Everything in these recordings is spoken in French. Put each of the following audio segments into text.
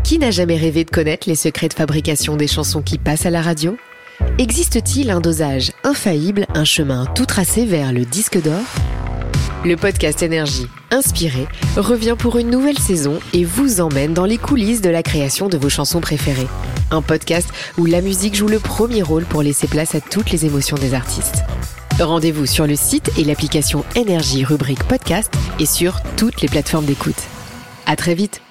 Qui n'a jamais rêvé de connaître les secrets de fabrication des chansons qui passent à la radio ? Existe-t-il un dosage infaillible, un chemin tout tracé vers le disque d'or ? Le podcast Énergie, inspiré, revient pour une nouvelle saison et vous emmène dans les coulisses de la création de vos chansons préférées. Un podcast où la musique joue le premier rôle pour laisser place à toutes les émotions des artistes. Rendez-vous sur le site et l'application Énergie rubrique podcast et sur toutes les plateformes d'écoute. À très vite.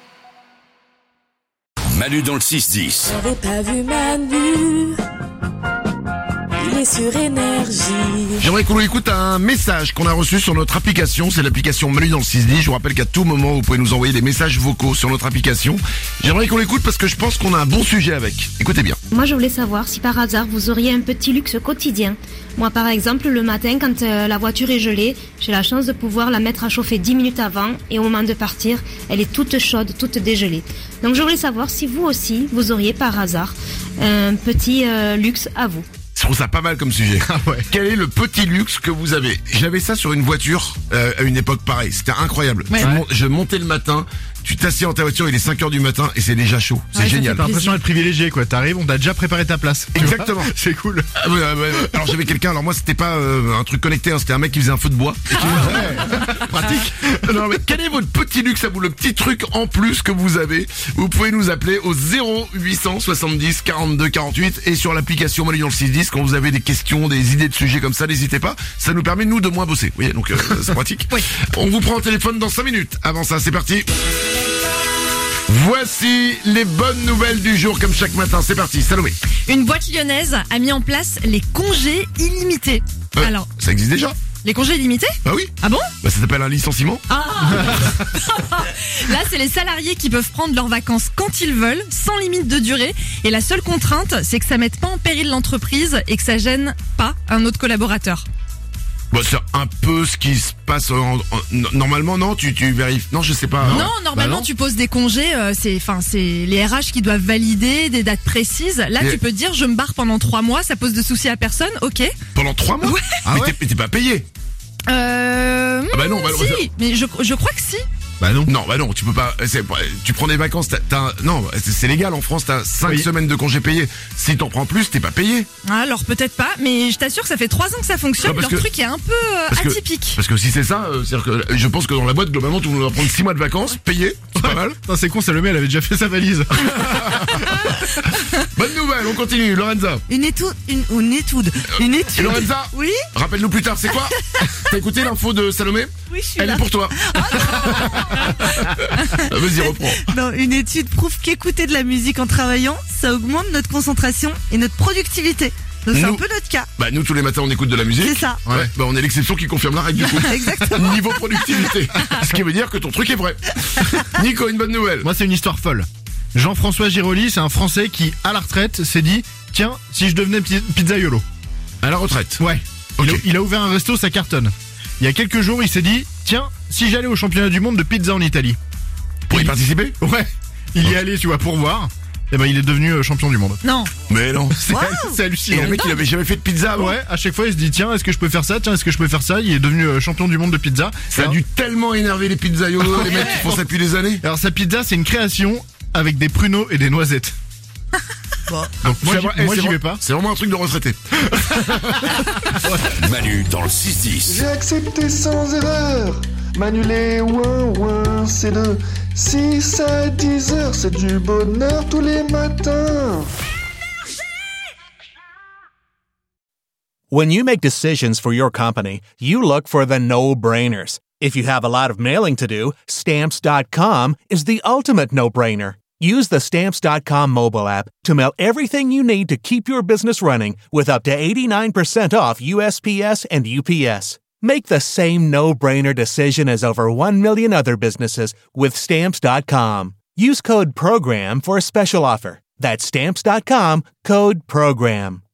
Manu dans le 6-10. J'avais pas vu Manu. Il est sur Énergie. J'aimerais qu'on écoute un message qu'on a reçu sur notre application. C'est l'application Manu dans le 610. Je vous rappelle qu'à tout moment, vous pouvez nous envoyer des messages vocaux sur notre application. J'aimerais qu'on l'écoute parce que je pense qu'on a un bon sujet avec. Écoutez bien. Moi, je voulais savoir si par hasard vous auriez un petit luxe quotidien. Moi, par exemple, le matin, quand la voiture est gelée, j'ai la chance de pouvoir la mettre à chauffer 10 minutes avant et au moment de partir, elle est toute chaude, toute dégelée. Donc, je voulais savoir si vous aussi, vous auriez par hasard un petit luxe à vous. Je trouve ça pas mal comme sujet. Quel est le petit luxe que vous avez ? J'avais ça sur une voiture à une époque pareille. C'était incroyable. Je montais le matin, tu t'assieds dans ta voiture, il est 5h du matin et c'est déjà chaud. C'est génial. T'as l'impression d'être privilégié, quoi. T'arrives, on t'a déjà préparé ta place. Exactement. C'est cool. Alors j'avais quelqu'un, alors moi c'était pas un truc connecté, hein, c'était un mec qui faisait un feu de bois. Pratique. Non, mais quel est votre petit luxe à vous, le petit truc en plus que vous avez ? Vous pouvez nous appeler au 0800 70 42 48 et sur l'application Manu dans le 610 quand vous avez des questions, des idées de sujets comme ça, n'hésitez pas. Ça nous permet nous de moins bosser. Vous voyez, donc c'est pratique. Oui. On vous prend au téléphone dans 5 minutes. Avant ça, c'est parti. Voici les bonnes nouvelles du jour comme chaque matin. C'est parti, Salomé. Une boîte lyonnaise a mis en place les congés illimités. Alors, ça existe déjà ? les congés illimités ? Ah oui. Ah bon ? Bah ça s'appelle un licenciement. Ah. Là, c'est les salariés qui peuvent prendre leurs vacances quand ils veulent, sans limite de durée. Et la seule contrainte, c'est que ça mette pas en péril l'entreprise et que ça gêne pas un autre collaborateur. Bah c'est un peu ce qui se passe normalement, non, tu vérifies. Non, je sais pas. Non, normalement tu poses des congés, c'est les RH qui doivent valider des dates précises. Là, tu peux dire je me barre pendant 3 mois, ça pose de soucis à personne, OK ? Pendant 3 mois ? Ouais. Mais t'es pas payé. Bah non, si, mais je crois que si. Bah non, tu peux pas. Tu prends des vacances, non, c'est légal en France, t'as 5 semaines de congés payés. Si t'en prends plus, t'es pas payé. Alors peut-être pas, mais je t'assure que ça fait 3 ans que ça fonctionne. Leur truc est un peu atypique. Parce que si c'est ça, c'est-à-dire que je pense que dans la boîte, globalement, tout le monde va prendre 6 mois de vacances, payés, c'est pas mal. Non, c'est con, Salomé, elle avait déjà fait sa valise. Bonne nouvelle, on continue, Lorenza. Une étude. Et Lorenza, oui. Rappelle-nous plus tard, c'est quoi ? T'as écouté l'info de Salomé ? Oui, je suis Elle là. est pour toi. Vas-y, reprends. Non, une étude prouve qu'écouter de la musique en travaillant, ça augmente notre concentration et notre productivité. Donc c'est un peu notre cas. Bah nous tous les matins on écoute de la musique. C'est ça. Ouais. Bah on est l'exception qui confirme la règle du coup. Exactement. Niveau productivité. Ce qui veut dire que ton truc est vrai. Nico, une bonne nouvelle. Moi, c'est une histoire folle. Jean-François Giroli, c'est un Français qui, à la retraite, s'est dit « Tiens, si je devenais pizzaiolo ». À la retraite. Ouais. Okay. Il a ouvert un resto, ça cartonne. Il y a quelques jours, il s'est dit « Tiens, si j'allais au championnat du monde de pizza en Italie ». Pour y participer ? Ouais. Il y est allé, tu vois, pour voir. Et ben, il est devenu champion du monde. Non. Mais non. C'est hallucinant. Et le mec, il avait jamais fait de pizza avant. Ouais, à chaque fois, il se dit, tiens, est-ce que je peux faire ça ? Tiens, est-ce que je peux faire ça ? Il est devenu champion du monde de pizza. Ça a dû tellement énerver les pizzaiolos, les mecs qui font ça depuis des années. Alors, sa pizza, c'est une création avec des pruneaux et des noisettes. Bon. Donc, moi, j'y vais pas. C'est vraiment un truc de retraité. Manu dans le 6-10. J'ai accepté sans erreur. Manuler ouin, c'est de 6 à 10 heures. C'est du bonheur tous les matins. When you make decisions for your company, you look for the no-brainers. If you have a lot of mailing to do, Stamps.com is the ultimate no-brainer. Use the Stamps.com mobile app to mail everything you need to keep your business running with up to 89% off USPS and UPS. Make the same no-brainer decision as over 1 million other businesses with Stamps.com. Use code PROGRAM for a special offer. That's Stamps.com, code PROGRAM.